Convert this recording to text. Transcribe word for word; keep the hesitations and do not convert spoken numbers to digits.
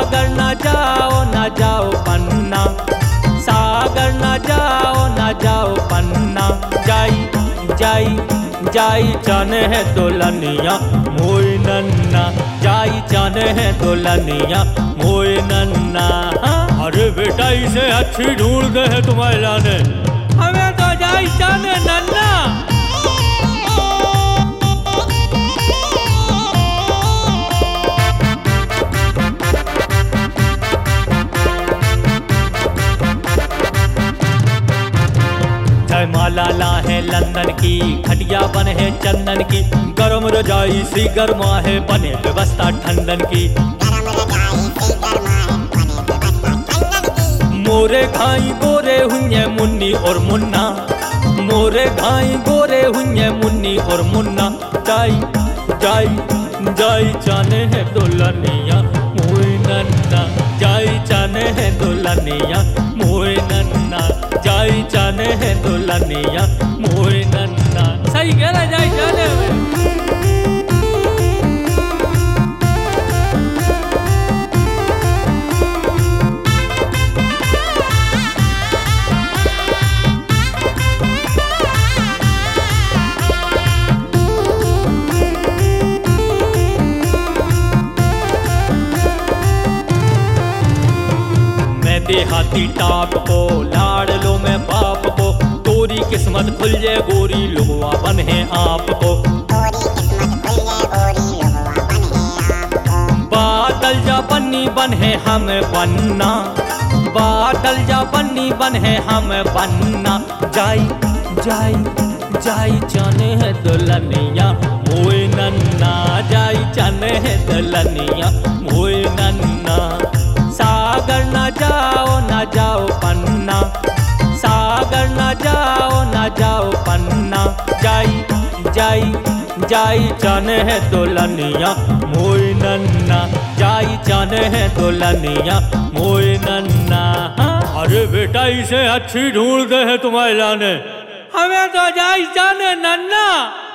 सागर न जाओ न जाओ पन्ना, सागर न जाओ न जाओ पन्ना। जाई जाई जाई जाने है दुल्हनिया मोए नन्ना, जाई जाने है दुल्हनिया मोए नन्ना। अरे बेटा इसे अच्छी ढूंढते हैं तुम्हारे लाने, हमें तो जाई जाने नन्ना। माला ला है लंदन की, खटिया बन है चंदन की, गरम रजाई सी गर्मा है बने व्यवस्था ठंडन की। मोरे घाई गोरे हुए मुन्नी और मुन्ना, मोरे घाई गोरे हुए मुन्नी और मुन्ना। जाई जाई जाई जाने है दुल्हनिया मोए नन्ना, जाई जाने है दुल्हनिया मोए नन्ना, जाई जाने है दुल्हनिया मोए नन्ना। सही कह रहा, जाई जाने में। देहाती टाप को लाड़ लो मैं बाप को, तोरी किस्मत खुल जाए गोरी लोगवा बन है आप को। बादल जा बन्नी बन है हम बनना, बादल जा बन्नी बन है हम बनना। जाई जाई जाई जाने है दुल्हनिया मोए नन्ना, जाई जाने है दुल्हनिया मोए नन्ना। सागर न जाओ न जाओ पन्ना, सागर न जाओ न जाओ पन्ना। जाई जाई जाई जाने है दुल्हनिया मोए नन्ना, जाई जाने है दुल्हनिया मोए नन्ना। अरे बेटा इसे अच्छी ढूंढते हैं तुम्हारे लाने, हमें तो जाई जाने नन्ना।